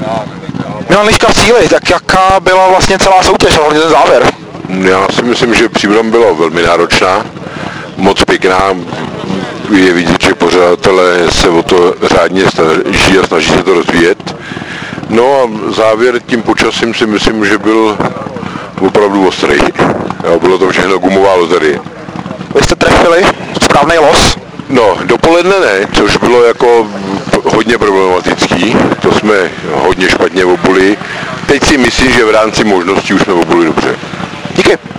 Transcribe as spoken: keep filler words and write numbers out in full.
Milan Liška v cíli, tak jaká byla vlastně celá soutěž, hlavně ten závěr? Já si myslím, že příbram byla velmi náročná, moc pěkná, je vidět, že pořadatelé se o to řádně snaží a snaží se to rozvíjet. No a závěr tím počasím si myslím, že byl opravdu ostrý. Jo, bylo to všechno gumová loterie. Vy jste trefili správný los? No, dopoledne ne, což bylo jako hodně problematický, to jsme hodně špatně obuli. Teď si myslím, že v rámci možností už jsme obuli dobře. Díky.